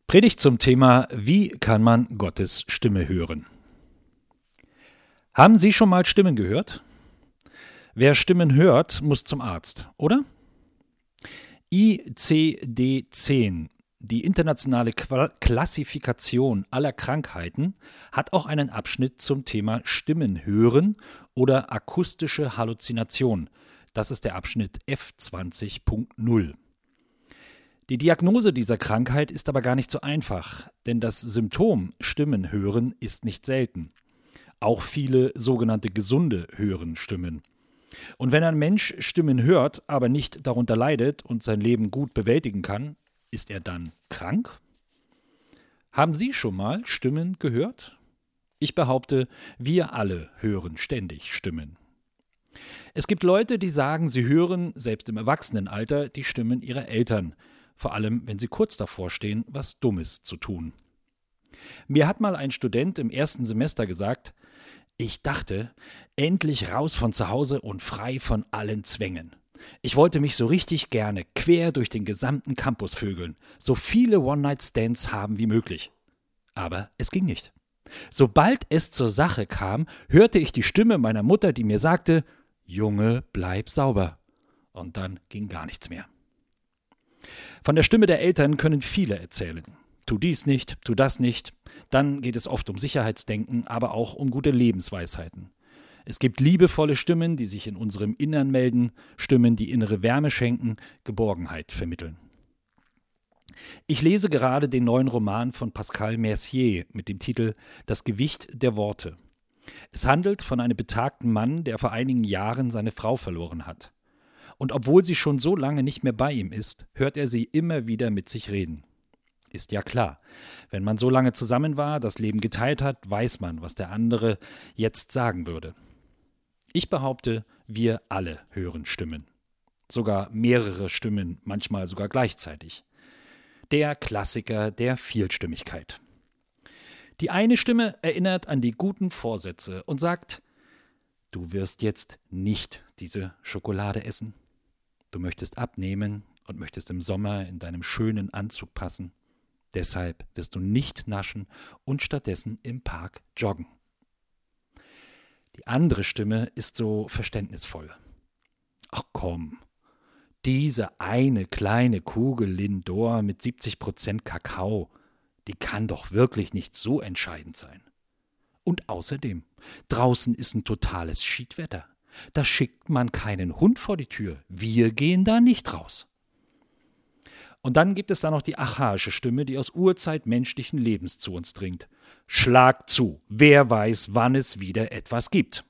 Predigt zum Thema: Wie kann man Gottes Stimme hören? Haben Sie schon mal Stimmen gehört? Wer Stimmen hört, muss zum Arzt, oder? ICD-10, die internationale Klassifikation aller Krankheiten, hat auch einen Abschnitt zum Thema Stimmen hören oder akustische Halluzination. Das ist der Abschnitt F20.0. Die Diagnose dieser Krankheit ist aber gar nicht so einfach, denn das Symptom Stimmen hören ist nicht selten. Auch viele sogenannte Gesunde hören Stimmen. Und wenn ein Mensch Stimmen hört, aber nicht darunter leidet und sein Leben gut bewältigen kann, ist er dann krank? Haben Sie schon mal Stimmen gehört? Ich behaupte, wir alle hören ständig Stimmen. Es gibt Leute, die sagen, sie hören, selbst im Erwachsenenalter, die Stimmen ihrer Eltern. Vor allem, wenn sie kurz davor stehen, was Dummes zu tun. Mir hat mal ein Student im ersten Semester gesagt: Ich dachte, endlich raus von zu Hause und frei von allen Zwängen. Ich wollte mich so richtig gerne quer durch den gesamten Campus vögeln, so viele One-Night-Stands haben wie möglich. Aber es ging nicht. Sobald es zur Sache kam, hörte ich die Stimme meiner Mutter, die mir sagte: Junge, bleib sauber. Und dann ging gar nichts mehr. Von der Stimme der Eltern können viele erzählen. Tu dies nicht, tu das nicht. Dann geht es oft um Sicherheitsdenken, aber auch um gute Lebensweisheiten. Es gibt liebevolle Stimmen, die sich in unserem Innern melden, Stimmen, die innere Wärme schenken, Geborgenheit vermitteln. Ich lese gerade den neuen Roman von Pascal Mercier mit dem Titel Das Gewicht der Worte. Es handelt von einem betagten Mann, der vor einigen Jahren seine Frau verloren hat. Und obwohl sie schon so lange nicht mehr bei ihm ist, hört er sie immer wieder mit sich reden. Ist ja klar, wenn man so lange zusammen war, das Leben geteilt hat, weiß man, was der andere jetzt sagen würde. Ich behaupte, wir alle hören Stimmen. Sogar mehrere Stimmen, manchmal sogar gleichzeitig. Der Klassiker der Vielstimmigkeit. Die eine Stimme erinnert an die guten Vorsätze und sagt: Du wirst jetzt nicht diese Schokolade essen. Du möchtest abnehmen und möchtest im Sommer in deinem schönen Anzug passen. Deshalb wirst du nicht naschen und stattdessen im Park joggen. Die andere Stimme ist so verständnisvoll. Ach komm, diese eine kleine Kugel Lindor mit 70% Kakao, die kann doch wirklich nicht so entscheidend sein. Und außerdem, draußen ist ein totales Schiedwetter. Da schickt man keinen Hund vor die Tür. Wir gehen da nicht raus. Und dann gibt es da noch die archaische Stimme, die aus Urzeit menschlichen Lebens zu uns dringt. Schlag zu, wer weiß, wann es wieder etwas gibt.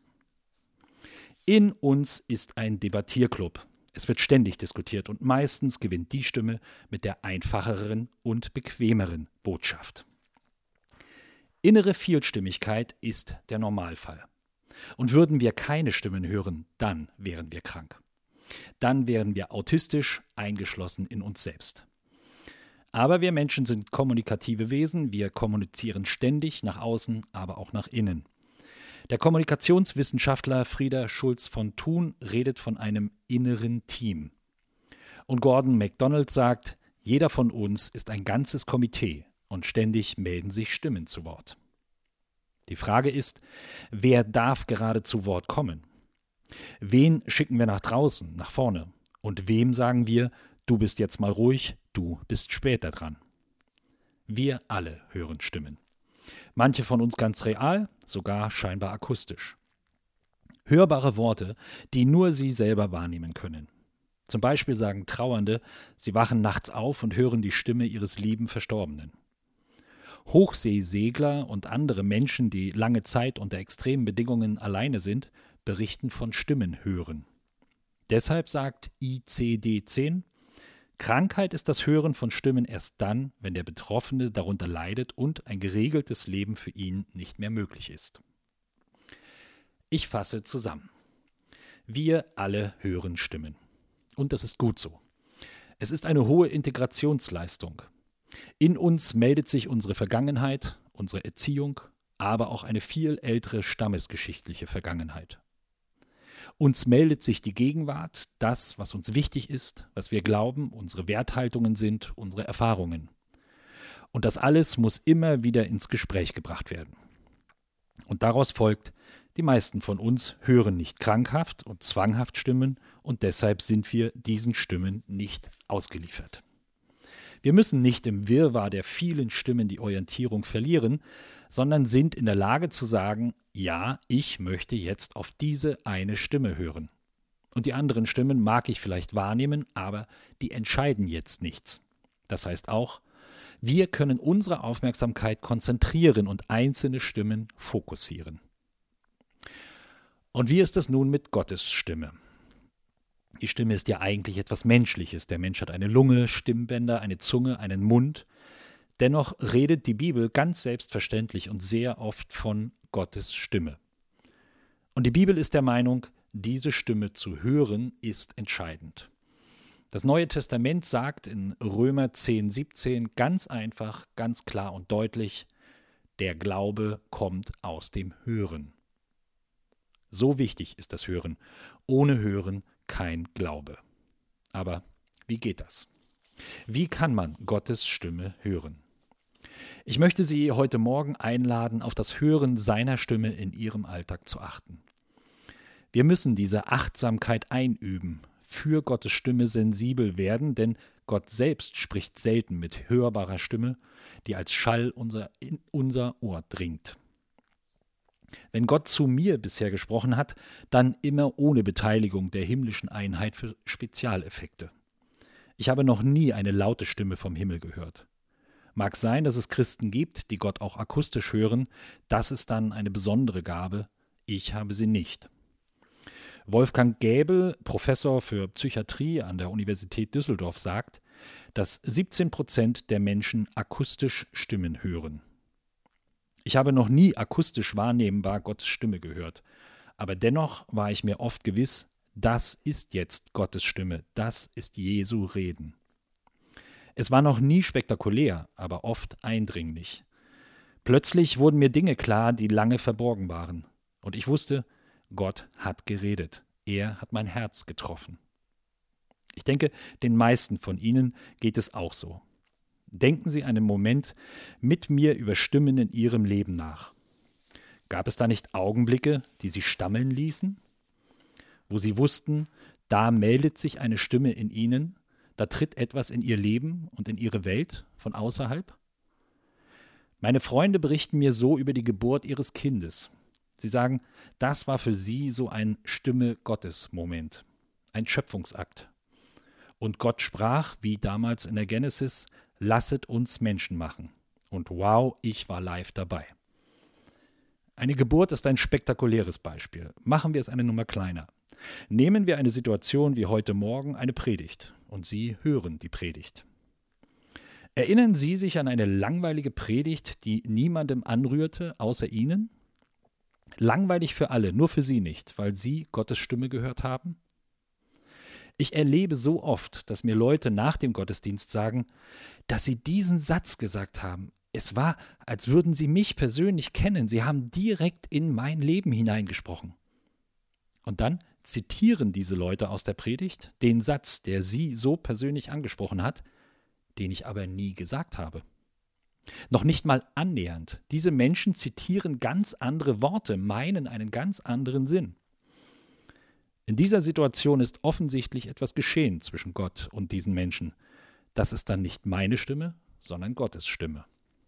In uns ist ein Debattierclub. Es wird ständig diskutiert und meistens gewinnt die Stimme mit der einfacheren und bequemeren Botschaft. Innere Vielstimmigkeit ist der Normalfall. Und würden wir keine Stimmen hören, dann wären wir krank. Dann wären wir autistisch, eingeschlossen in uns selbst. Aber wir Menschen sind kommunikative Wesen, wir kommunizieren ständig nach außen, aber auch nach innen. Der Kommunikationswissenschaftler Frieder Schulz von Thun redet von einem inneren Team. Und Gordon MacDonald sagt, jeder von uns ist ein ganzes Komitee und ständig melden sich Stimmen zu Wort. Die Frage ist, wer darf gerade zu Wort kommen? Wen schicken wir nach draußen, nach vorne? Und wem sagen wir, du bist jetzt mal ruhig, du bist später dran? Wir alle hören Stimmen. Manche von uns ganz real, sogar scheinbar akustisch. Hörbare Worte, die nur sie selber wahrnehmen können. Zum Beispiel sagen Trauernde, sie wachen nachts auf und hören die Stimme ihres lieben Verstorbenen. Hochseesegler und andere Menschen, die lange Zeit unter extremen Bedingungen alleine sind, berichten von Stimmen hören. Deshalb sagt ICD-10, Krankheit ist das Hören von Stimmen erst dann, wenn der Betroffene darunter leidet und ein geregeltes Leben für ihn nicht mehr möglich ist. Ich fasse zusammen. Wir alle hören Stimmen. Und das ist gut so. Es ist eine hohe Integrationsleistung. In uns meldet sich unsere Vergangenheit, unsere Erziehung, aber auch eine viel ältere stammesgeschichtliche Vergangenheit. Uns meldet sich die Gegenwart, das, was uns wichtig ist, was wir glauben, unsere Werthaltungen sind, unsere Erfahrungen. Und das alles muss immer wieder ins Gespräch gebracht werden. Und daraus folgt, die meisten von uns hören nicht krankhaft und zwanghaft Stimmen und deshalb sind wir diesen Stimmen nicht ausgeliefert. Wir müssen nicht im Wirrwarr der vielen Stimmen die Orientierung verlieren, sondern sind in der Lage zu sagen, ja, ich möchte jetzt auf diese eine Stimme hören. Und die anderen Stimmen mag ich vielleicht wahrnehmen, aber die entscheiden jetzt nichts. Das heißt auch, wir können unsere Aufmerksamkeit konzentrieren und einzelne Stimmen fokussieren. Und wie ist es nun mit Gottes Stimme? Die Stimme ist ja eigentlich etwas Menschliches. Der Mensch hat eine Lunge, Stimmbänder, eine Zunge, einen Mund. Dennoch redet die Bibel ganz selbstverständlich und sehr oft von Gottes Stimme. Und die Bibel ist der Meinung, diese Stimme zu hören ist entscheidend. Das Neue Testament sagt in Römer 10,17 ganz einfach, ganz klar und deutlich, der Glaube kommt aus dem Hören. So wichtig ist das Hören. Ohne Hören kein Glaube. Aber wie geht das? Wie kann man Gottes Stimme hören? Ich möchte Sie heute Morgen einladen, auf das Hören seiner Stimme in Ihrem Alltag zu achten. Wir müssen diese Achtsamkeit einüben, für Gottes Stimme sensibel werden, denn Gott selbst spricht selten mit hörbarer Stimme, die als Schall in unser Ohr dringt. Wenn Gott zu mir bisher gesprochen hat, dann immer ohne Beteiligung der himmlischen Einheit für Spezialeffekte. Ich habe noch nie eine laute Stimme vom Himmel gehört. Mag sein, dass es Christen gibt, die Gott auch akustisch hören, das ist dann eine besondere Gabe, ich habe sie nicht. Wolfgang Gäbel, Professor für Psychiatrie an der Universität Düsseldorf, sagt, dass 17% der Menschen akustisch Stimmen hören. Ich habe noch nie akustisch wahrnehmbar Gottes Stimme gehört, aber dennoch war ich mir oft gewiss, das ist jetzt Gottes Stimme, das ist Jesu Reden. Es war noch nie spektakulär, aber oft eindringlich. Plötzlich wurden mir Dinge klar, die lange verborgen waren. Und ich wusste, Gott hat geredet. Er hat mein Herz getroffen. Ich denke, den meisten von Ihnen geht es auch so. Denken Sie einen Moment mit mir über Stimmen in Ihrem Leben nach. Gab es da nicht Augenblicke, die Sie stammeln ließen? Wo Sie wussten, da meldet sich eine Stimme in Ihnen, da tritt etwas in Ihr Leben und in Ihre Welt von außerhalb? Meine Freunde berichten mir so über die Geburt ihres Kindes. Sie sagen, das war für sie so ein Stimme-Gottes-Moment, ein Schöpfungsakt. Und Gott sprach, wie damals in der Genesis, lasset uns Menschen machen. Und wow, ich war live dabei. Eine Geburt ist ein spektakuläres Beispiel. Machen wir es eine Nummer kleiner. Nehmen wir eine Situation wie heute Morgen eine Predigt und Sie hören die Predigt. Erinnern Sie sich an eine langweilige Predigt, die niemandem anrührte, außer Ihnen? Langweilig für alle, nur für Sie nicht, weil Sie Gottes Stimme gehört haben? Ich erlebe so oft, dass mir Leute nach dem Gottesdienst sagen, dass sie diesen Satz gesagt haben. Es war, als würden sie mich persönlich kennen. Sie haben direkt in mein Leben hineingesprochen. Und dann zitieren diese Leute aus der Predigt den Satz, der sie so persönlich angesprochen hat, den ich aber nie gesagt habe. Noch nicht mal annähernd. Diese Menschen zitieren ganz andere Worte, meinen einen ganz anderen Sinn. In dieser Situation ist offensichtlich etwas geschehen zwischen Gott und diesen Menschen. Das ist dann nicht meine Stimme, sondern Gottes Stimme.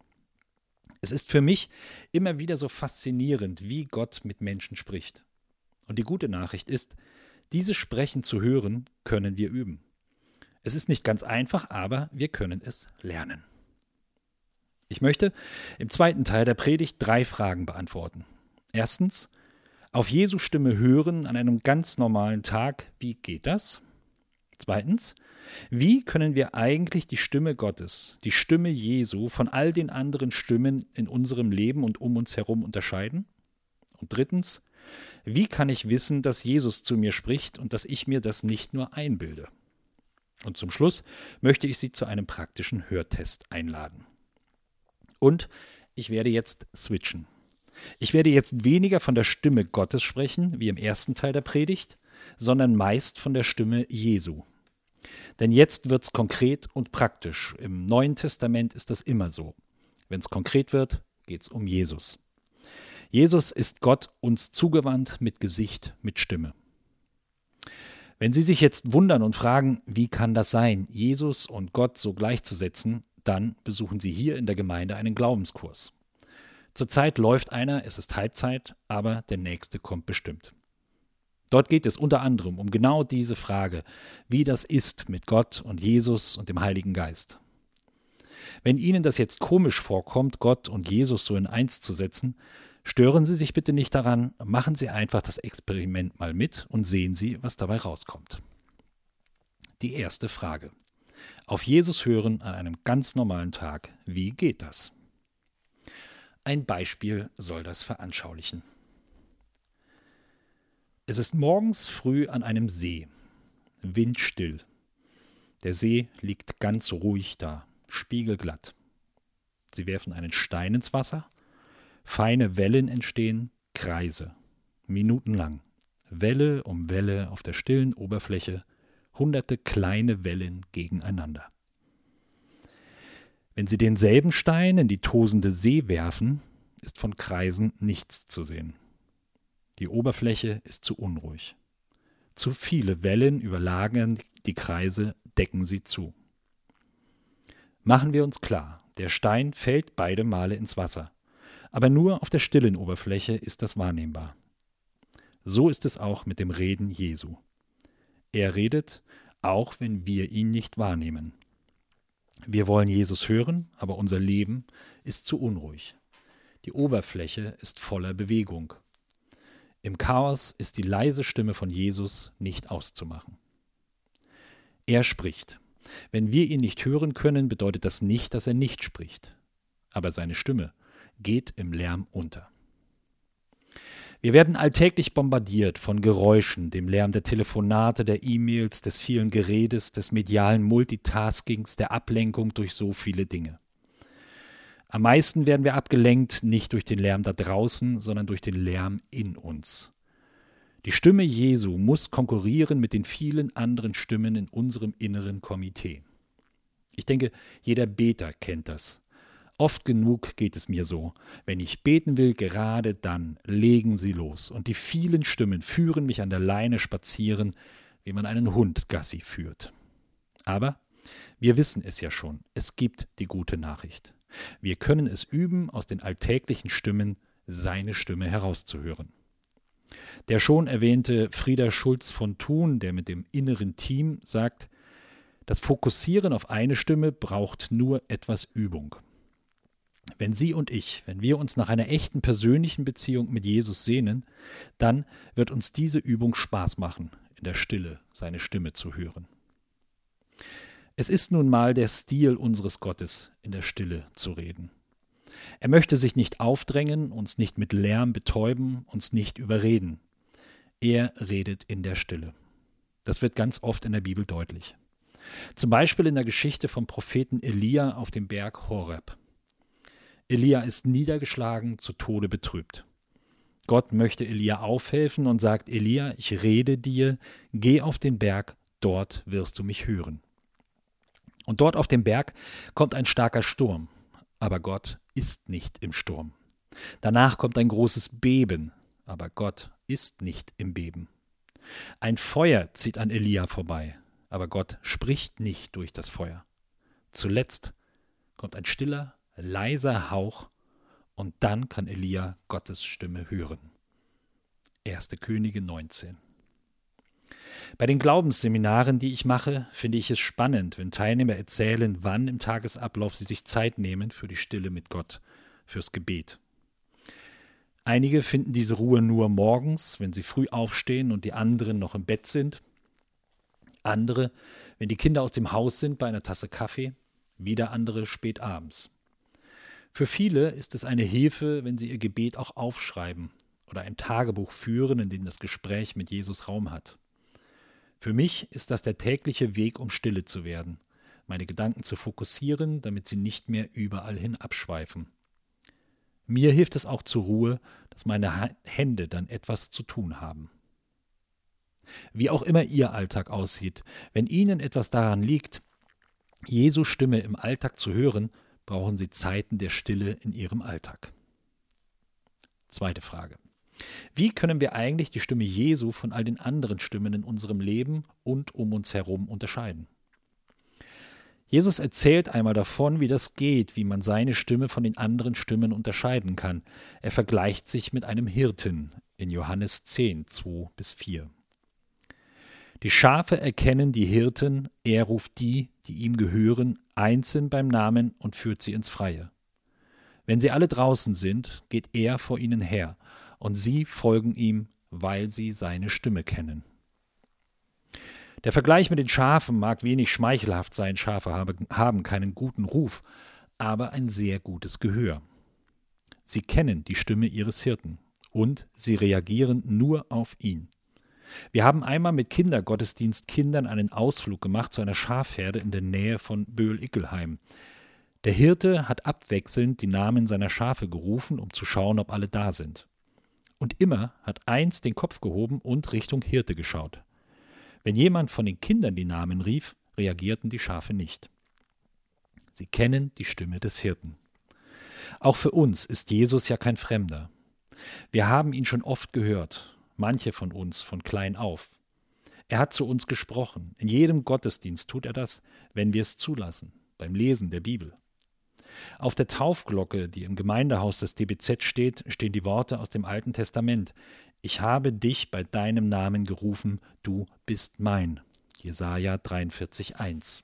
Es ist für mich immer wieder so faszinierend, wie Gott mit Menschen spricht. Und die gute Nachricht ist, dieses Sprechen zu hören, können wir üben. Es ist nicht ganz einfach, aber wir können es lernen. Ich möchte im zweiten Teil der Predigt 3 Fragen beantworten. Erstens, auf Jesu Stimme hören an einem ganz normalen Tag, wie geht das? Zweitens, wie können wir eigentlich die Stimme Gottes, die Stimme Jesu von all den anderen Stimmen in unserem Leben und um uns herum unterscheiden? Und drittens, wie kann ich wissen, dass Jesus zu mir spricht und dass ich mir das nicht nur einbilde? Und zum Schluss möchte ich Sie zu einem praktischen Hörtest einladen. Und ich werde jetzt switchen. Ich werde jetzt weniger von der Stimme Gottes sprechen, wie im ersten Teil der Predigt, sondern meist von der Stimme Jesu. Denn jetzt wird es konkret und praktisch. Im Neuen Testament ist das immer so. Wenn es konkret wird, geht es um Jesus. Jesus ist Gott uns zugewandt mit Gesicht, mit Stimme. Wenn Sie sich jetzt wundern und fragen, wie kann das sein, Jesus und Gott so gleichzusetzen, dann besuchen Sie hier in der Gemeinde einen Glaubenskurs. Zurzeit läuft einer, es ist Halbzeit, aber der nächste kommt bestimmt. Dort geht es unter anderem um genau diese Frage, wie das ist mit Gott und Jesus und dem Heiligen Geist. Wenn Ihnen das jetzt komisch vorkommt, Gott und Jesus so in eins zu setzen, stören Sie sich bitte nicht daran, machen Sie einfach das Experiment mal mit und sehen Sie, was dabei rauskommt. Die erste Frage. Auf Jesus hören an einem ganz normalen Tag, wie geht das? Ein Beispiel soll das veranschaulichen. Es ist morgens früh an einem See, windstill. Der See liegt ganz ruhig da, spiegelglatt. Sie werfen einen Stein ins Wasser, feine Wellen entstehen, Kreise, minutenlang. Welle um Welle auf der stillen Oberfläche, hunderte kleine Wellen gegeneinander. Wenn Sie denselben Stein in die tosende See werfen, ist von Kreisen nichts zu sehen. Die Oberfläche ist zu unruhig. Zu viele Wellen überlagern die Kreise, decken sie zu. Machen wir uns klar, der Stein fällt beide Male ins Wasser. Aber nur auf der stillen Oberfläche ist das wahrnehmbar. So ist es auch mit dem Reden Jesu. Er redet, auch wenn wir ihn nicht wahrnehmen. Wir wollen Jesus hören, aber unser Leben ist zu unruhig. Die Oberfläche ist voller Bewegung. Im Chaos ist die leise Stimme von Jesus nicht auszumachen. Er spricht. Wenn wir ihn nicht hören können, bedeutet das nicht, dass er nicht spricht. Aber seine Stimme geht im Lärm unter. Wir werden alltäglich bombardiert von Geräuschen, dem Lärm der Telefonate, der E-Mails, des vielen Geredes, des medialen Multitaskings, der Ablenkung durch so viele Dinge. Am meisten werden wir abgelenkt, nicht durch den Lärm da draußen, sondern durch den Lärm in uns. Die Stimme Jesu muss konkurrieren mit den vielen anderen Stimmen in unserem inneren Komitee. Ich denke, jeder Beter kennt das. Oft genug geht es mir so. Wenn ich beten will, gerade dann legen sie los. Und die vielen Stimmen führen mich an der Leine spazieren, wie man einen Hund Gassi führt. Aber wir wissen es ja schon, es gibt die gute Nachricht. Wir können es üben, aus den alltäglichen Stimmen seine Stimme herauszuhören. Der schon erwähnte Frieder Schulz von Thun, der mit dem inneren Team sagt, das Fokussieren auf eine Stimme braucht nur etwas Übung. Wenn Sie und ich, wenn wir uns nach einer echten persönlichen Beziehung mit Jesus sehnen, dann wird uns diese Übung Spaß machen, in der Stille seine Stimme zu hören. Es ist nun mal der Stil unseres Gottes, in der Stille zu reden. Er möchte sich nicht aufdrängen, uns nicht mit Lärm betäuben, uns nicht überreden. Er redet in der Stille. Das wird ganz oft in der Bibel deutlich. Zum Beispiel in der Geschichte vom Propheten Elia auf dem Berg Horeb. Elia ist niedergeschlagen, zu Tode betrübt. Gott möchte Elia aufhelfen und sagt, Elia, ich rede dir, geh auf den Berg, dort wirst du mich hören. Und dort auf dem Berg kommt ein starker Sturm, aber Gott ist nicht im Sturm. Danach kommt ein großes Beben, aber Gott ist nicht im Beben. Ein Feuer zieht an Elia vorbei, aber Gott spricht nicht durch das Feuer. Zuletzt kommt ein stiller, leiser Hauch und dann kann Elia Gottes Stimme hören. 1. Könige 19. Bei den Glaubensseminaren, die ich mache, finde ich es spannend, wenn Teilnehmer erzählen, wann im Tagesablauf sie sich Zeit nehmen für die Stille mit Gott, fürs Gebet. Einige finden diese Ruhe nur morgens, wenn sie früh aufstehen und die anderen noch im Bett sind. Andere, wenn die Kinder aus dem Haus sind bei einer Tasse Kaffee, wieder andere spät abends. Für viele ist es eine Hilfe, wenn sie ihr Gebet auch aufschreiben oder ein Tagebuch führen, in dem das Gespräch mit Jesus Raum hat. Für mich ist das der tägliche Weg, um stille zu werden, meine Gedanken zu fokussieren, damit sie nicht mehr überall hin abschweifen. Mir hilft es auch zur Ruhe, dass meine Hände dann etwas zu tun haben. Wie auch immer Ihr Alltag aussieht, wenn Ihnen etwas daran liegt, Jesu Stimme im Alltag zu hören, brauchen Sie Zeiten der Stille in Ihrem Alltag. Zweite Frage. Wie können wir eigentlich die Stimme Jesu von all den anderen Stimmen in unserem Leben und um uns herum unterscheiden? Jesus erzählt einmal davon, wie das geht, wie man seine Stimme von den anderen Stimmen unterscheiden kann. Er vergleicht sich mit einem Hirten in Johannes 10, 2-4. Die Schafe erkennen die Hirten, er ruft die, die ihm gehören, einzeln beim Namen und führt sie ins Freie. Wenn sie alle draußen sind, geht er vor ihnen her, und sie folgen ihm, weil sie seine Stimme kennen. Der Vergleich mit den Schafen mag wenig schmeichelhaft sein, Schafe haben keinen guten Ruf, aber ein sehr gutes Gehör. Sie kennen die Stimme ihres Hirten und sie reagieren nur auf ihn. Wir haben einmal mit Kindergottesdienstkindern einen Ausflug gemacht zu einer Schafherde in der Nähe von Böhl-Ickelheim. Der Hirte hat abwechselnd die Namen seiner Schafe gerufen, um zu schauen, ob alle da sind. Und immer hat eins den Kopf gehoben und Richtung Hirte geschaut. Wenn jemand von den Kindern die Namen rief, reagierten die Schafe nicht. Sie kennen die Stimme des Hirten. Auch für uns ist Jesus ja kein Fremder. Wir haben ihn schon oft gehört, manche von uns von klein auf. Er hat zu uns gesprochen. In jedem Gottesdienst tut er das, wenn wir es zulassen, beim Lesen der Bibel. Auf der Taufglocke, die im Gemeindehaus des DBZ steht, stehen die Worte aus dem Alten Testament. Ich habe dich bei deinem Namen gerufen, du bist mein. Jesaja 43,1.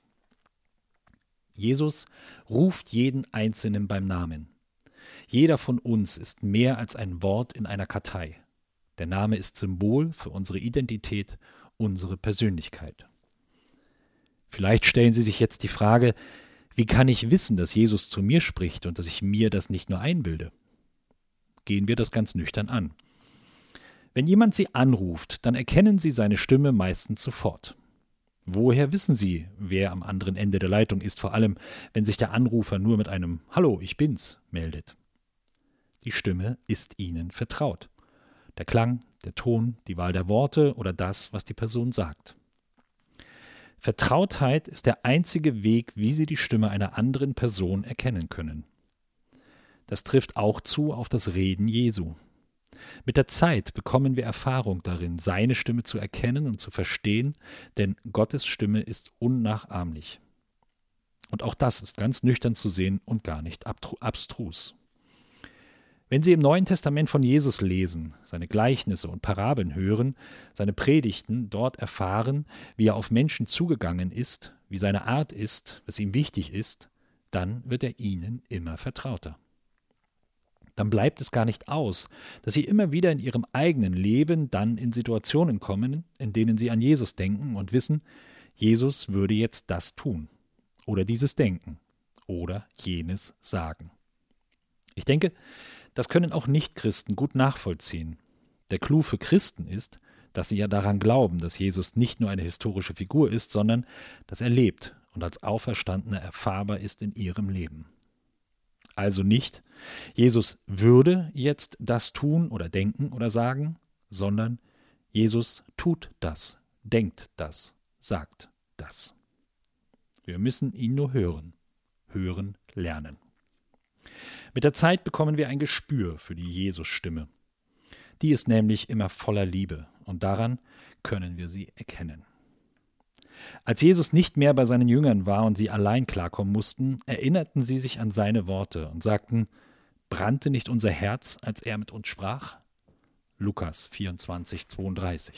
Jesus ruft jeden Einzelnen beim Namen. Jeder von uns ist mehr als ein Wort in einer Kartei. Der Name ist Symbol für unsere Identität, unsere Persönlichkeit. Vielleicht stellen Sie sich jetzt die Frage, wie kann ich wissen, dass Jesus zu mir spricht und dass ich mir das nicht nur einbilde? Gehen wir das ganz nüchtern an. Wenn jemand Sie anruft, dann erkennen Sie seine Stimme meistens sofort. Woher wissen Sie, wer am anderen Ende der Leitung ist, vor allem, wenn sich der Anrufer nur mit einem »Hallo, ich bin's« meldet? Die Stimme ist Ihnen vertraut. Der Klang, der Ton, die Wahl der Worte oder das, was die Person sagt. Vertrautheit ist der einzige Weg, wie Sie die Stimme einer anderen Person erkennen können. Das trifft auch zu auf das Reden Jesu. Mit der Zeit bekommen wir Erfahrung darin, seine Stimme zu erkennen und zu verstehen, denn Gottes Stimme ist unnachahmlich. Und auch das ist ganz nüchtern zu sehen und gar nicht abstrus. Wenn Sie im Neuen Testament von Jesus lesen, seine Gleichnisse und Parabeln hören, seine Predigten, dort erfahren, wie er auf Menschen zugegangen ist, wie seine Art ist, was ihm wichtig ist, dann wird er ihnen immer vertrauter. Dann bleibt es gar nicht aus, dass Sie immer wieder in Ihrem eigenen Leben dann in Situationen kommen, in denen Sie an Jesus denken und wissen, Jesus würde jetzt das tun oder dieses denken oder jenes sagen. Ich denke, das können auch Nichtchristen gut nachvollziehen. Der Clou für Christen ist, dass sie ja daran glauben, dass Jesus nicht nur eine historische Figur ist, sondern dass er lebt und als Auferstandener erfahrbar ist in ihrem Leben. Also nicht, Jesus würde jetzt das tun oder denken oder sagen, sondern Jesus tut das, denkt das, sagt das. Wir müssen ihn nur hören lernen. Mit der Zeit bekommen wir ein Gespür für die Jesus-Stimme. Die ist nämlich immer voller Liebe und daran können wir sie erkennen. Als Jesus nicht mehr bei seinen Jüngern war und sie allein klarkommen mussten, erinnerten sie sich an seine Worte und sagten, brannte nicht unser Herz, als er mit uns sprach? Lukas 24,32.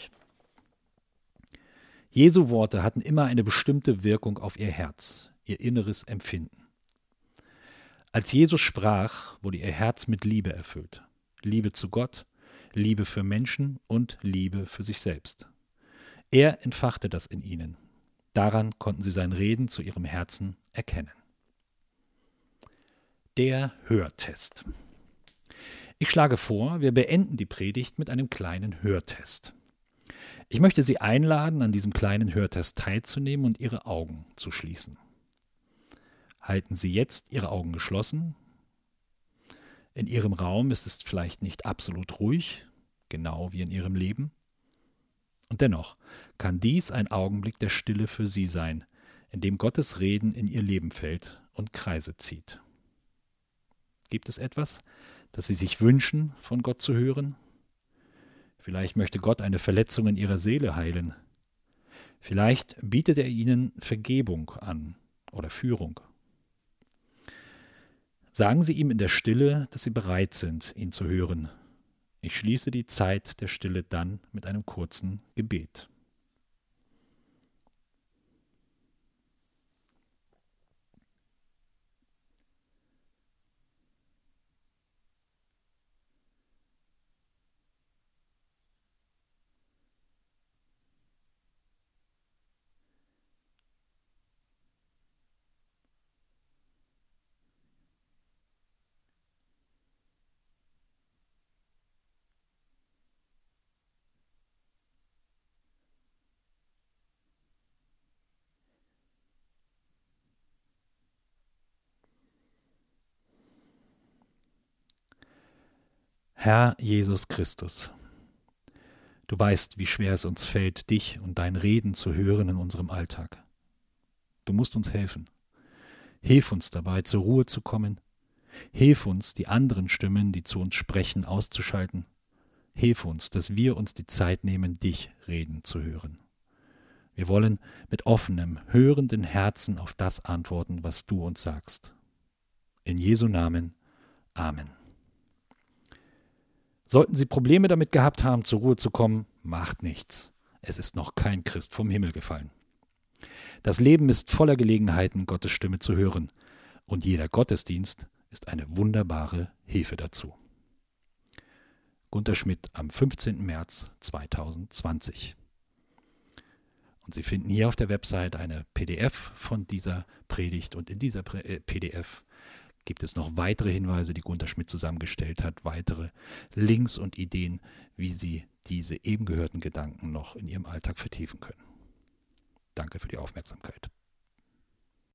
Jesu Worte hatten immer eine bestimmte Wirkung auf ihr Herz, ihr inneres Empfinden. Als Jesus sprach, wurde ihr Herz mit Liebe erfüllt. Liebe zu Gott, Liebe für Menschen und Liebe für sich selbst. Er entfachte das in ihnen. Daran konnten sie sein Reden zu ihrem Herzen erkennen. Der Hörtest. Ich schlage vor, wir beenden die Predigt mit einem kleinen Hörtest. Ich möchte Sie einladen, an diesem kleinen Hörtest teilzunehmen und Ihre Augen zu schließen. Halten Sie jetzt Ihre Augen geschlossen. In Ihrem Raum ist es vielleicht nicht absolut ruhig, genau wie in Ihrem Leben. Und dennoch kann dies ein Augenblick der Stille für Sie sein, in dem Gottes Reden in Ihr Leben fällt und Kreise zieht. Gibt es etwas, das Sie sich wünschen, von Gott zu hören? Vielleicht möchte Gott eine Verletzung in Ihrer Seele heilen. Vielleicht bietet er Ihnen Vergebung an oder Führung. Sagen Sie ihm in der Stille, dass Sie bereit sind, ihn zu hören. Ich schließe die Zeit der Stille dann mit einem kurzen Gebet. Herr Jesus Christus, du weißt, wie schwer es uns fällt, dich und dein Reden zu hören in unserem Alltag. Du musst uns helfen. Hilf uns dabei, zur Ruhe zu kommen. Hilf uns, die anderen Stimmen, die zu uns sprechen, auszuschalten. Hilf uns, dass wir uns die Zeit nehmen, dich reden zu hören. Wir wollen mit offenem, hörenden Herzen auf das antworten, was du uns sagst. In Jesu Namen. Amen. Sollten Sie Probleme damit gehabt haben, zur Ruhe zu kommen, macht nichts. Es ist noch kein Christ vom Himmel gefallen. Das Leben ist voller Gelegenheiten, Gottes Stimme zu hören. Und jeder Gottesdienst ist eine wunderbare Hilfe dazu. Gunter Schmidt am 15. März 2020. Und Sie finden hier auf der Website eine PDF von dieser Predigt. Und in dieser PDF gibt es noch weitere Hinweise, die Gunter Schmidt zusammengestellt hat, weitere Links und Ideen, wie Sie diese eben gehörten Gedanken noch in Ihrem Alltag vertiefen können. Danke für die Aufmerksamkeit.